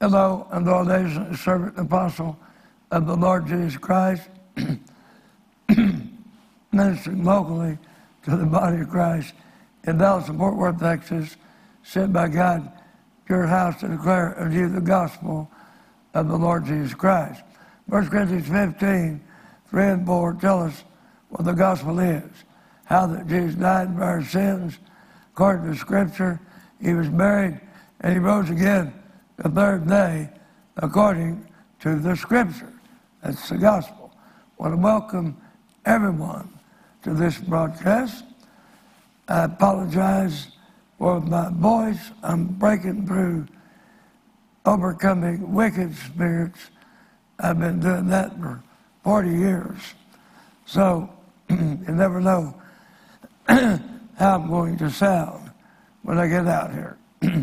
Hello, I'm the ordained servant and apostle of the Lord Jesus Christ, ministering locally to the body of Christ in Dallas and Fort Worth, Texas, sent by God to your house to declare unto you the gospel of the Lord Jesus Christ. 1 Corinthians 15, 3 and 4 tell us what the gospel is, how that Jesus died for our sins, according to Scripture. He was buried, and he rose again the third day, according to the Scripture. That's the gospel. I want to welcome everyone to this broadcast. I apologize for my voice. I'm breaking through overcoming wicked spirits. I've been doing that for 40 years. So you never know how I'm going to sound when I get out here.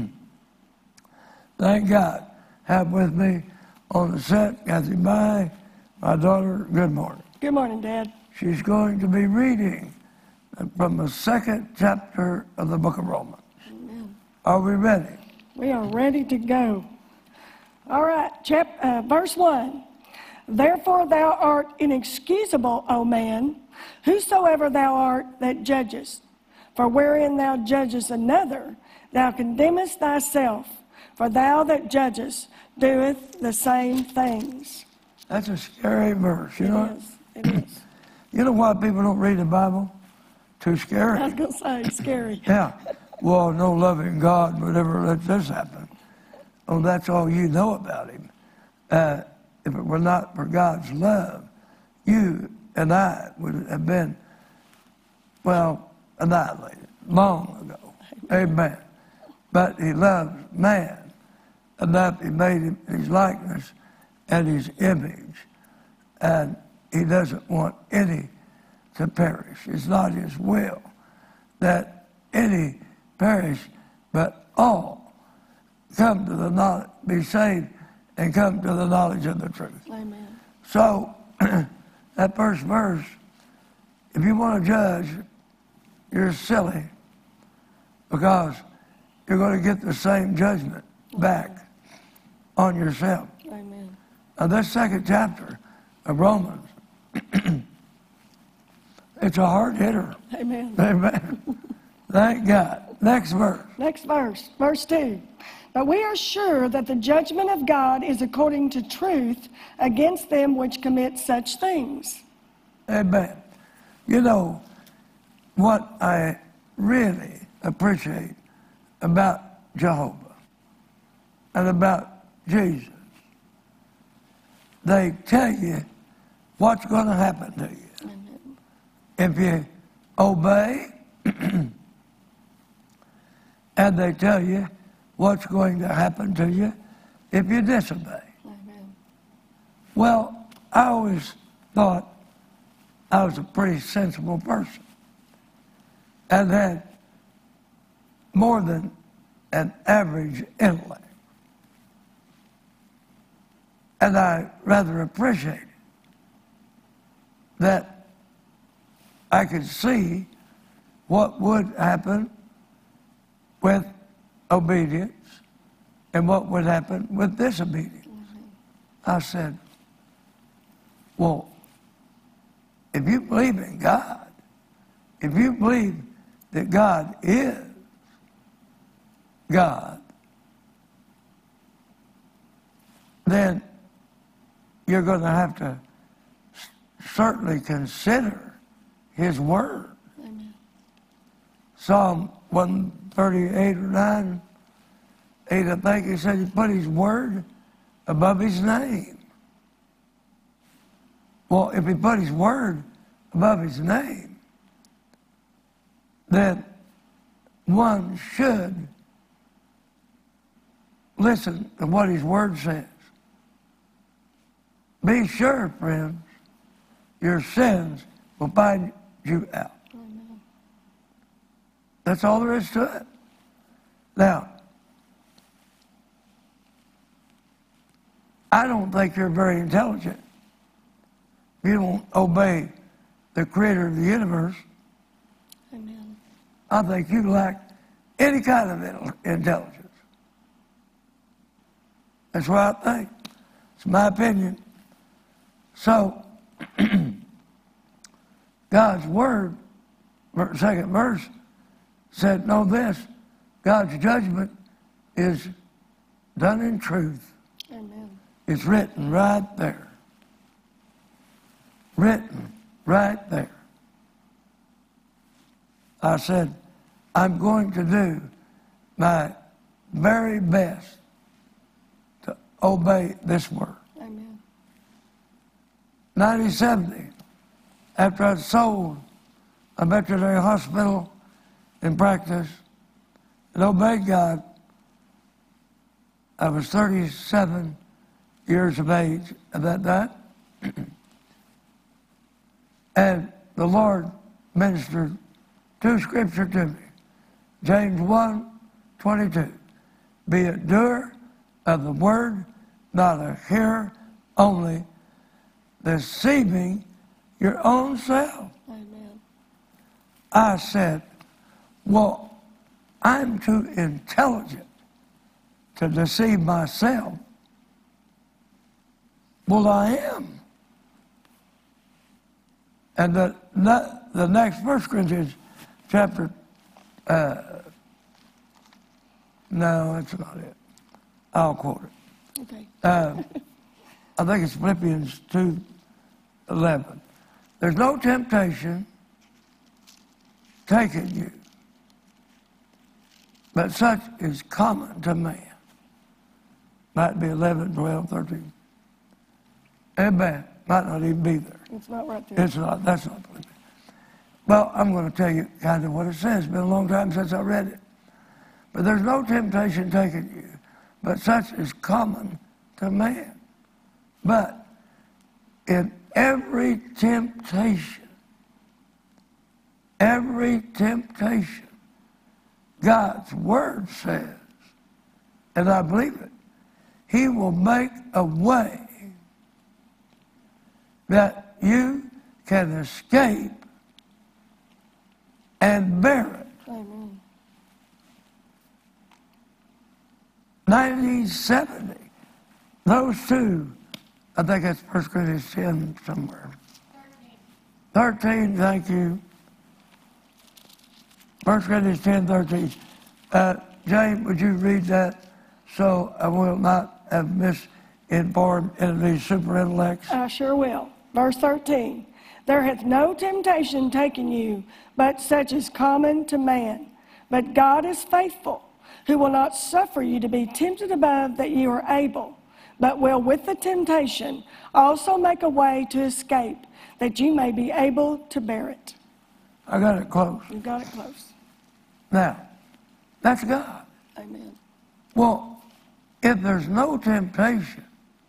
Thank God. Have with me on the set Kathy Mai, my daughter. Good morning. Good morning, Dad. She's going to be reading from the second chapter of the book of Romans. Amen. Are we ready? We are ready to go. All right, verse 1. Therefore thou art inexcusable, O man, whosoever thou art that judgest. For wherein thou judgest another, thou condemnest thyself. For thou that judgest doeth the same things. That's a scary verse, you know? It is. You know why people don't read the Bible? Too scary. I was going to say, scary. Yeah. Well, no loving God would ever let this happen. Oh, that's all you know about him. If it were not for God's love, you and I would have been, well, annihilated long ago. Amen. But he loves man enough, he made him in his likeness and his image. And he doesn't want any to perish. It's not his will that any perish, but all come to the knowledge, be saved and come to the knowledge of the truth. Amen. So, that first verse, if you want to judge, you're silly, because you're going to get the same judgment back on yourself. Amen. Now, this second chapter of Romans, it's a hard hitter. Amen. Amen. Thank God. Next verse. Next verse, verse 2. But we are sure that the judgment of God is according to truth against them which commit such things. Amen. You know, what I really appreciate about Jehovah and about Jesus, they tell you what's going to happen to you. Amen. If you obey, and they tell you what's going to happen to you if you disobey. Amen. Well, I always thought I was a pretty sensible person and had more than an average intellect. And I rather appreciated that I could see what would happen with obedience and what would happen with disobedience. Mm-hmm. I said, well, if you believe in God, if you believe that God is God, then you're going to have to certainly consider his word. Amen. Psalm 138 or 9, 8, I think he said he put his word above his name. Well, if he put his word above his name, then one should listen to what his word says. Be sure, friends, your sins will find you out. Amen. That's all there is to it. Now, I don't think you're very intelligent. You don't obey the creator of the universe. Amen. I think you lack any kind of intelligence. That's what I think. It's my opinion. So, God's word, second verse, said, know this, God's judgment is done in truth. Amen. It's written right there. Written right there. I said, I'm going to do my very best to obey this word. Amen. 1970, after I'd sold a veterinary hospital in practice and obeyed God, I was 37 years of age at that time. And the Lord ministered two scripture to me. James 1:22. Be a doer of the word, not a hearer only, deceiving your own self. Amen. I said, well, I'm too intelligent to deceive myself. Well, I am. And the next 1 Corinthians chapter, no, that's not it. I'll quote it. Okay. I think it's Philippians 2:11. There's no temptation taken you, but such is common to man. Might be 11, 12, 13. Amen. Might not even be there. It's not right there. It's not. That's not Philippians. Well, I'm going to tell you kind of what it says. It's been a long time since I read it. But there's no temptation taken you, but such is common to man. But in every temptation, God's word says, and I believe it, he will make a way that you can escape and bear it. Amen. 1970, those two, I think that's 1 Corinthians 10 somewhere. 13, thank you. 1 Corinthians 10:13. Jane, would you read that so I will not have misinformed any of these super intellects? I sure will. Verse 13. There hath no temptation taken you, but such is common to man. But God is faithful, who will not suffer you to be tempted above that you are able, but will with the temptation also make a way to escape, that you may be able to bear it. I got it close. You got it close. Now, that's God. Amen. Well, if there's no temptation,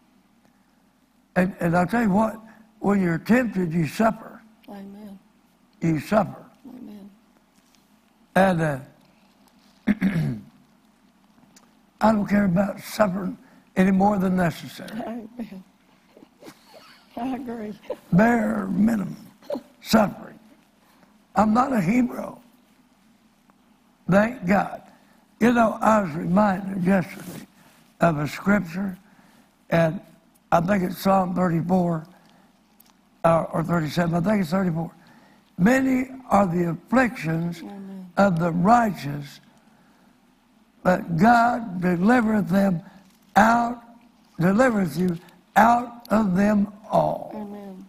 and I'll tell you what, when you're tempted, you suffer. Amen. You suffer. Amen. And I don't care about suffering any more than necessary. Amen. I agree. Bare minimum suffering. I'm not a hero. Thank God. You know, I was reminded yesterday of a scripture, and I think it's Psalm 34 or 37. I think it's 34. Many are the afflictions of the righteous, but God delivereth you out of them all. Amen.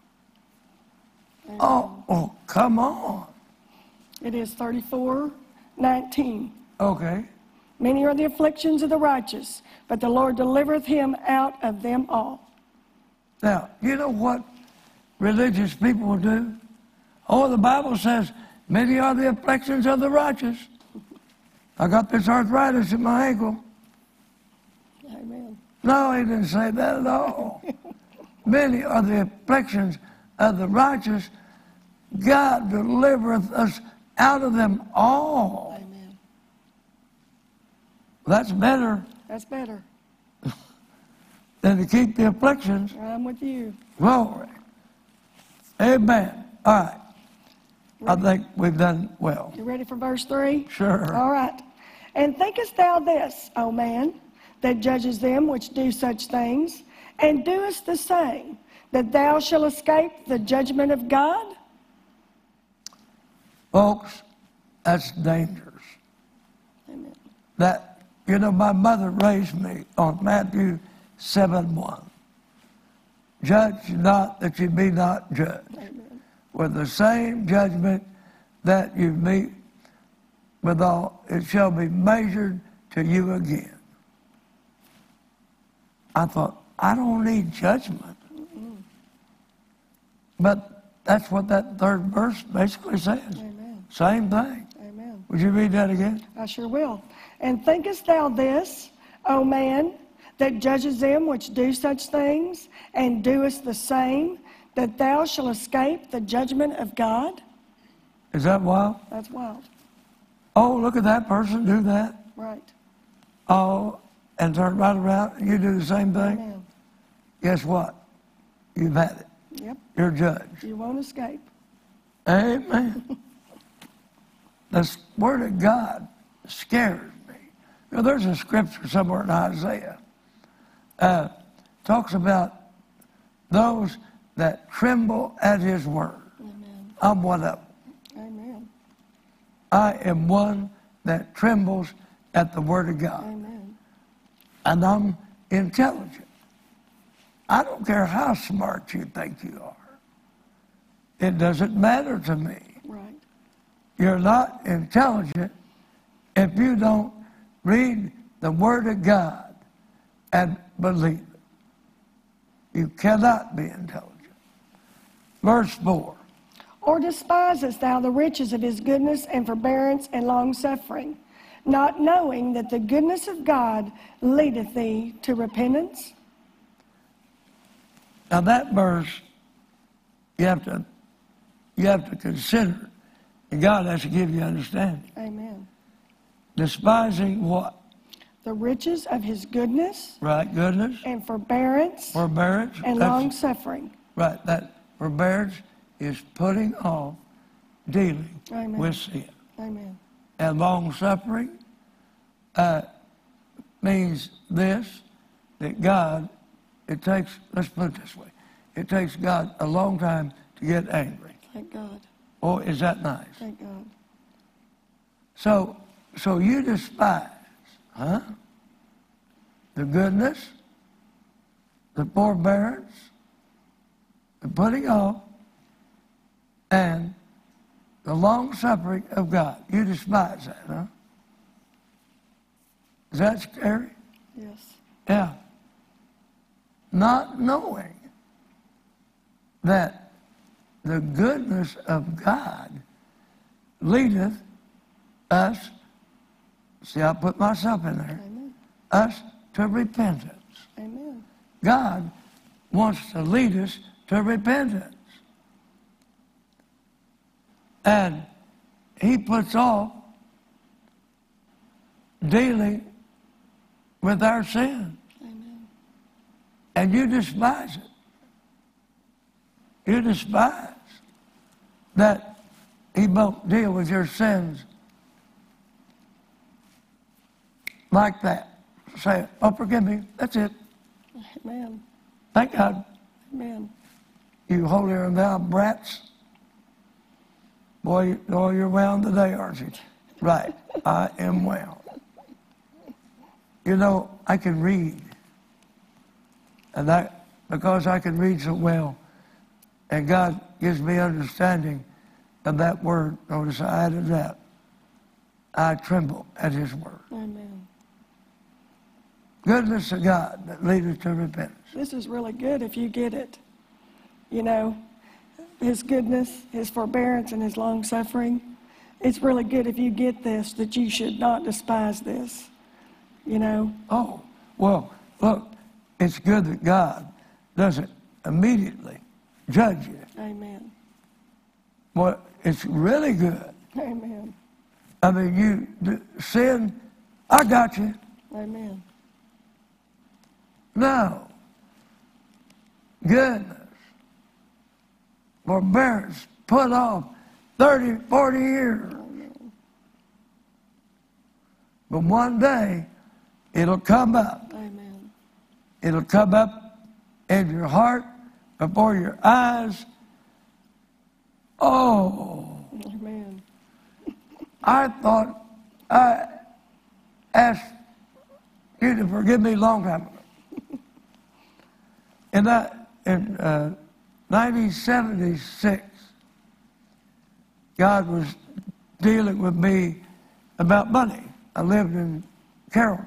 Amen. Oh, come on. It is 34:19. Okay. Many are the afflictions of the righteous, but the Lord delivereth him out of them all. Now, you know what religious people will do? Oh, the Bible says, many are the afflictions of the righteous. I got this arthritis in my ankle. Amen. No, he didn't say that at all. Many are the afflictions of the righteous. God delivereth us out of them all. Amen. That's better That's better. than to keep the afflictions. I'm with you. Glory. Amen. All right. I think we've done well. You ready for verse 3? Sure. All right. And thinkest thou this, O man, that judges them which do such things, and doest the same, that thou shalt escape the judgment of God? Folks, that's dangerous. Amen. That, my mother raised me on Matthew 7:1. Judge not that you be not judged. Amen. With the same judgment that you meet withal, it shall be measured to you again. I thought, I don't need judgment. But that's what that third verse basically says. Amen. Same thing. Amen. Would you read that again? I sure will. And thinkest thou this, O man, that judges them which do such things, and doest the same, that thou shalt escape the judgment of God? Is that wild? That's wild. Oh, look at that person do that. Right. Oh, and turn right around and you do the same thing. Amen. Guess what? You've had it. Yep. You're judged. You won't escape. Amen. The word of God scares me. There's a scripture somewhere in Isaiah talks about those that tremble at his word. Amen. I'm one of them. Amen. I am one that trembles at the word of God. Amen. And I'm intelligent. I don't care how smart you think you are. It doesn't matter to me. Right. You're not intelligent if you don't read the Word of God and believe it. You cannot be intelligent. Verse 4. Or despisest thou the riches of his goodness and forbearance and long-suffering, not knowing that the goodness of God leadeth thee to repentance? Now that verse, you have to consider, and God has to give you understanding. Amen. Despising what? The riches of his goodness Right, goodness, and forbearance forbearance. and That's- long-suffering. Right, that forbearance is putting off dealing Amen. with sin. Amen. And long-suffering means this, that God, let's put it this way, it takes God a long time to get angry. Thank God. Oh, is that nice? Thank God. So you despise, the goodness, the forbearance, the putting off, and the long-suffering of God. You despise that, huh? Is that scary? Yes. Yeah. Not knowing that the goodness of God leadeth us, see, I put myself in there, Amen. us to repentance. Amen. God wants to lead us to repentance. And he puts off dealing with our sin. Amen. And you despise it. You despise that he won't deal with your sins like that. Say, oh, forgive me. That's it. Amen. Thank God. Amen. You holier than thou brats. Boy, you're wound today, aren't you? Right. I am wound. I can read. And because I can read so well, and God gives me understanding of that word, notice I added that. I tremble at his word. Amen. Goodness of God that leadeth to repentance. This is really good if you get it. His goodness, his forbearance, and his long-suffering. It's really good if you get this, that you should not despise this. Oh, well, look, it's good that God doesn't immediately judge you. Amen. Well, it's really good. Amen. I mean, sin, I got you. Amen. No. Goodness. Forbearance put off 30, 40 years. But one day, it'll come up. It'll come up in your heart, before your eyes. Oh, Amen. I thought I asked you to forgive me a long time ago. In 1976, God was dealing with me about money. I lived in Carrollton.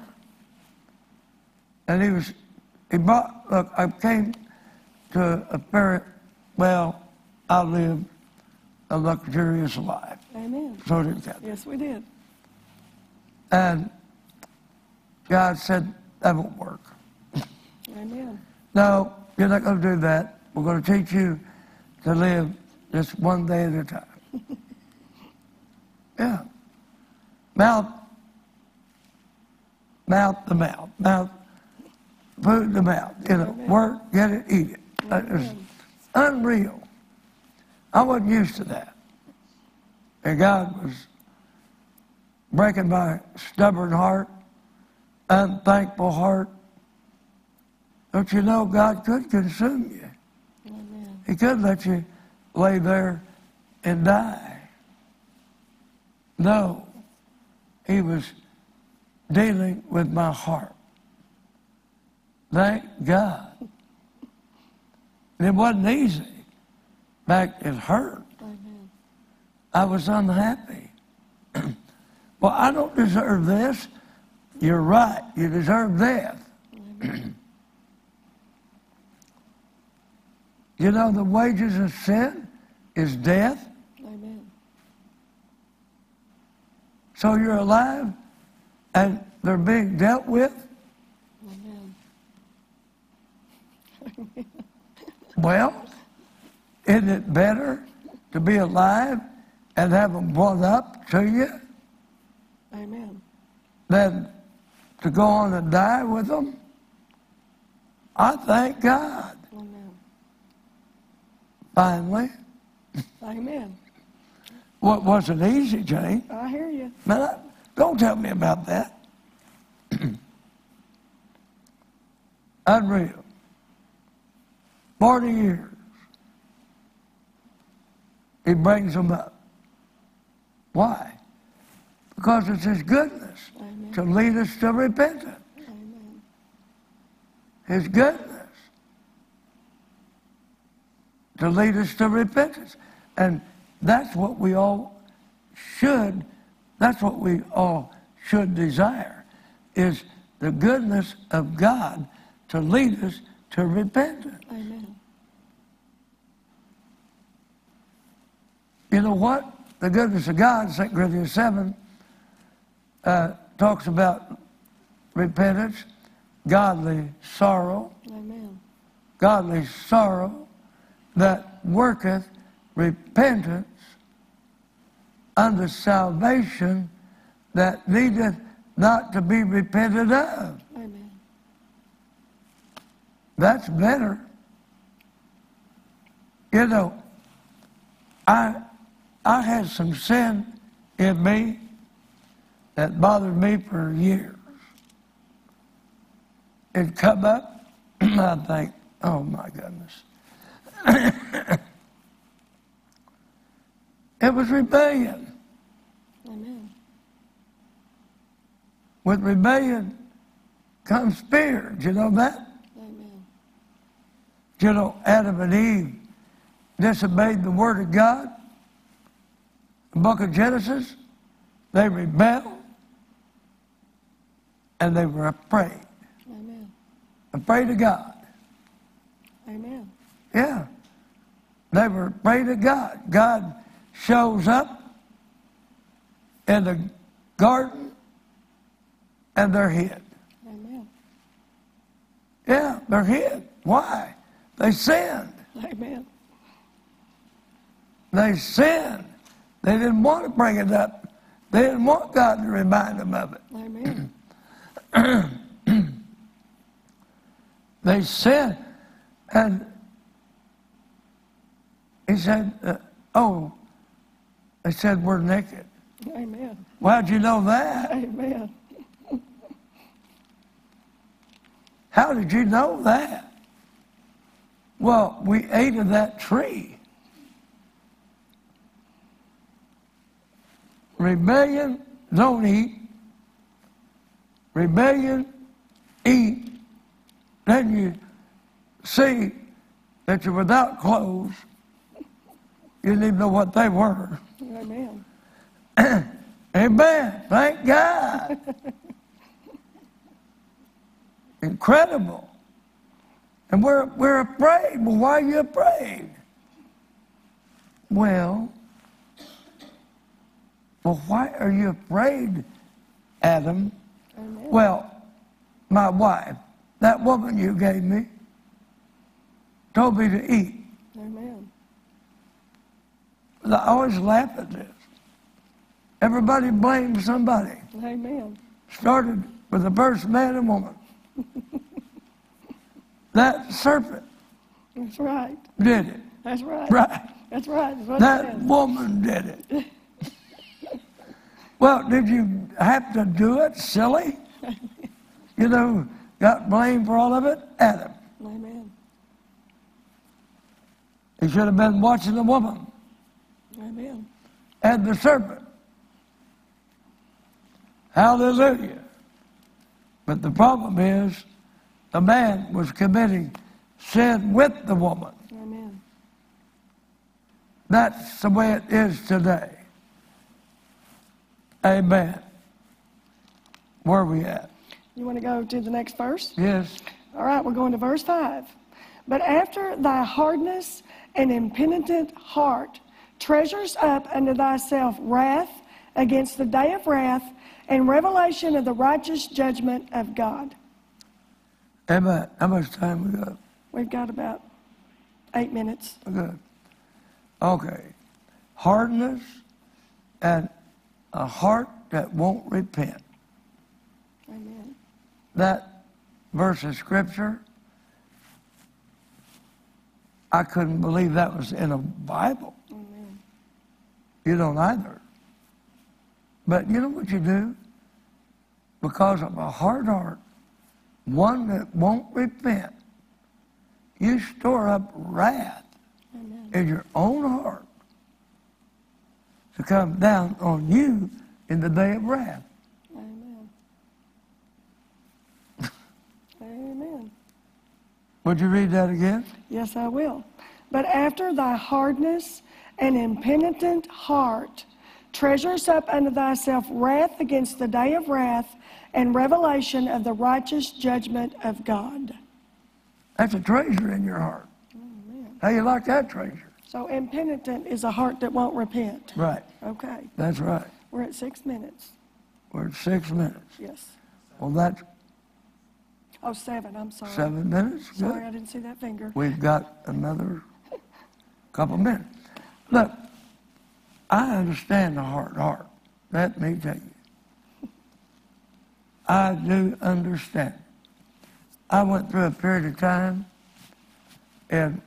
And I came to a very, I lived a luxurious life. Amen. So did Kathy. Yes, we did. And God said, that won't work. Amen. No, you're not going to do that. We're going to teach you to live just one day at a time. Yeah. Mouth to mouth. Food to mouth. Work, get it, eat it. It's unreal. I wasn't used to that. And God was breaking my stubborn heart, unthankful heart. Don't you know God could consume you? Amen. He could let you lay there and die. No, he was dealing with my heart. Thank God. And it wasn't easy. In fact, it hurt. Amen. I was unhappy. Well, I don't deserve this. You're right. You deserve death. You know, the wages of sin is death. Amen. So you're alive and they're being dealt with. Amen. Well, isn't it better to be alive and have them brought up to you Amen. than to go on and die with them? I thank God. Amen. Finally. Amen. What wasn't easy, Jane. I hear you. Man, don't tell me about that. Unreal. 40 years. He brings them up. Why? Because it's his goodness Amen. to lead us to repentance. Amen. His goodness to lead us to repentance. And that's what we all should desire, is the goodness of God to lead us to repentance. Amen. You know what? The goodness of God, 2 Corinthians 7, talks about repentance, godly sorrow. Amen. Godly sorrow that worketh repentance unto salvation that needeth not to be repented of. Amen. That's better. You know, I had some sin in me that bothered me for years. It'd come up, and I'd think, oh my goodness. It was rebellion. Amen. With rebellion comes fear. Do you know that? Amen. You know, Adam and Eve disobeyed the word of God. The book of Genesis, they rebelled and they were afraid. Amen. Afraid of God. Amen. Yeah. They were afraid of God. God shows up in the garden and they're hid. Amen. Yeah, they're hid. Why? They sinned. Amen. They sinned. They didn't want to bring it up. They didn't want God to remind them of it. Amen. They sinned. And he said, they said, we're naked. Amen. Well, how'd you know that? Amen. How did you know that? Well, we ate of that tree. Rebellion, don't eat. Rebellion, eat. Then you see that you're without clothes. You didn't even know what they were. Amen. Amen. Thank God. Incredible. And we're afraid. Well, why are you afraid? Well, why are you afraid, Adam? Amen. Well, my wife, that woman you gave me, told me to eat. Amen. I always laugh at this. Everybody blames somebody. Amen. Started with the first man and woman. That serpent That's right. did it. That's right. Right. That's right. That's what That it says. woman did it. Well, did you have to do it, silly? You know, got blamed for all of it? Adam. Amen. He should have been watching the woman Amen. and the serpent. Hallelujah. But the problem is, the man was committing sin with the woman. Amen. That's the way it is today. Amen. Where are we at? You want to go to the next verse? Yes. All right, we're going to verse 5. But after thy hardness and impenitent heart treasures up unto thyself wrath against the day of wrath and revelation of the righteous judgment of God. Amen. How much time we got? We've got about 8 minutes. Good. Okay. Hardness and a heart that won't repent. Amen. That verse of scripture, I couldn't believe that was in a Bible. Amen. You don't either. But you know what you do? Because of a hard heart, one that won't repent, you store up wrath Amen. in your own heart to come down on you in the day of wrath. Amen. Amen. Would you read that again? Yes, I will. But after thy hardness and impenitent heart treasures up unto thyself wrath against the day of wrath and revelation of the righteous judgment of God. That's a treasure in your heart. Amen. How you like that treasure? So impenitent is a heart that won't repent. Right. Okay. That's right. We're at 6 minutes. We're at 6 minutes. Yes. Well, that's Oh, 7. I'm sorry. 7 minutes. Good. Sorry, I didn't see that finger. We've got another couple minutes. Look, I understand the hard heart. Let me tell you. I do understand. I went through a period of time in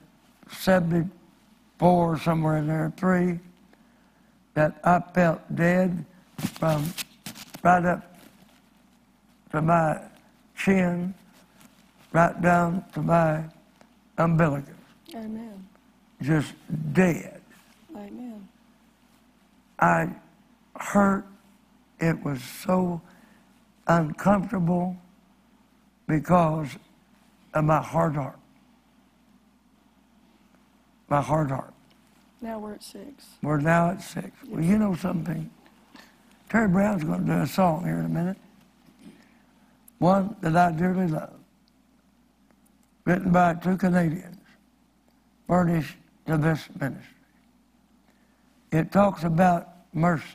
74, somewhere in there, 3, that I felt dead from right up to my chin, right down to my umbilicus. Amen. Just dead. Amen. I hurt. It was so uncomfortable because of my hard heart. My hard heart. Now we're at 6. We're now at 6. Well, you know something? Terry Brown's going to do a song here in a minute. One that I dearly love. Written by 2 Canadians. Furnished to this ministry. It talks about mercy.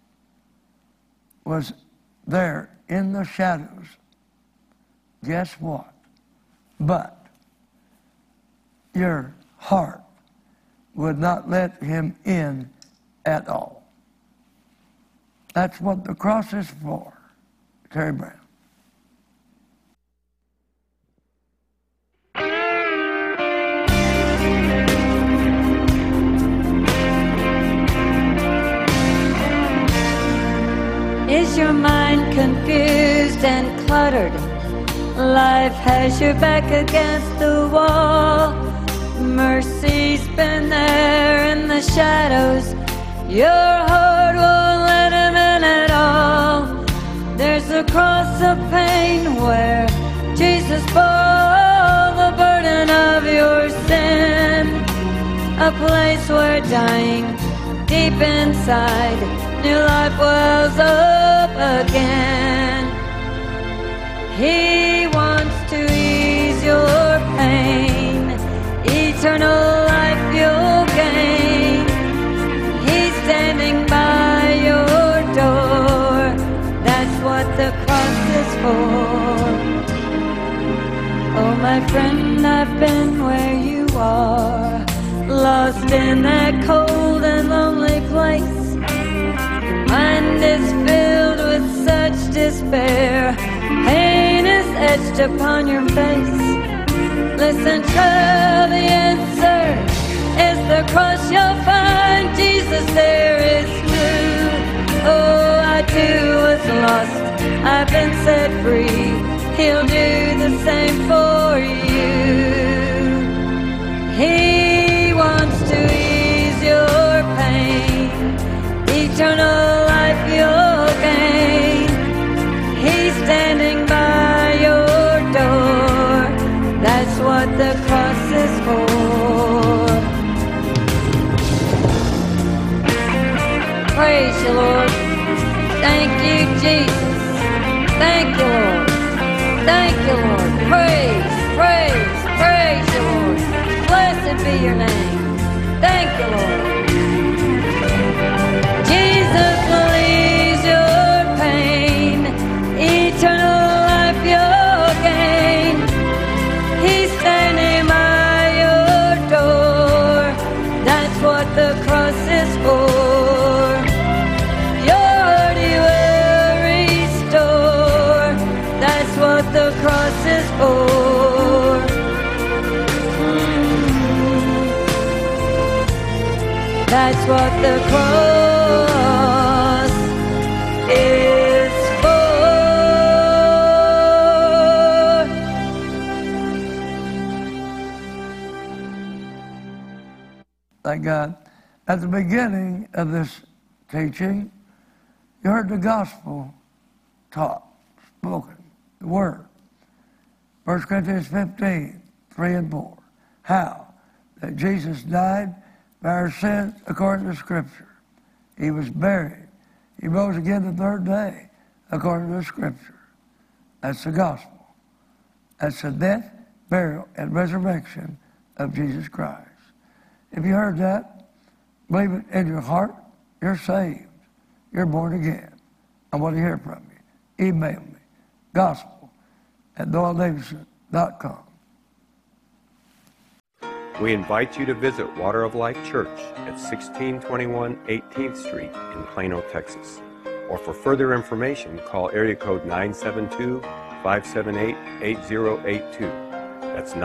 Was there in the shadows. Guess what? But your heart would not let him in at all. That's what the cross is for, Terry Brown. Is your mind confused and cluttered Life has your back against the wall. Mercy's been there in the shadows. Your heart won't let him in at all. There's a cross of pain where Jesus bore the burden of your sin. A place where dying deep inside, new life wells up again. He wants to ease your pain, eternal life you'll gain. He's standing by your door, that's what the cross is for. Oh my friend, I've been where you are, lost in that cold and lonely place. Your mind is filled with such despair, pain is etched upon your face. Listen, child, the answer is the cross. You'll find Jesus there is true. Oh, I too was lost, I've been set free. He'll do the same for you. He wants to ease your pain, eternal life you'll gain. He's standing by your door, that's what the cross is for. Praise you, Lord. Thank you, Jesus. Thank you, Lord. Thank you, Lord. Praise, praise, praise you, Lord. Blessed be your name. Thank you, Lord. Jesus will ease your pain, eternal life you'll gain. He's standing by your door, that's what the cross is for. Your heart he will restore, that's what the cross is for. That's what the cross is for. Thank God. At the beginning of this teaching, you heard the gospel taught, spoken, the word. 1 Corinthians 15, 3 and 4. How? That Jesus died by our sins according to Scripture. He was buried. He rose again the third day according to Scripture. That's the gospel. That's the death, burial, and resurrection of Jesus Christ. If you heard that, believe it in your heart, you're saved. You're born again. I want to hear from you. Email me, gospel@doyledavidson.com. We invite you to visit Water of Life Church at 1621 18th Street in Plano, Texas. Or for further information, call area code 972-578-8082. That's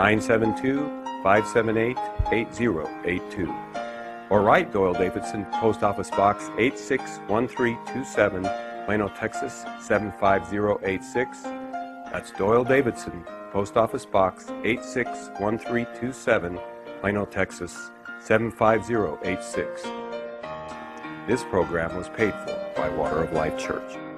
972-578-8082. Or write Doyle Davidson, Post Office Box 861327, Plano, Texas 75086. That's Doyle Davidson, Post Office Box 861327, Plano, Texas 75086. This program was paid for by Water of Life Church.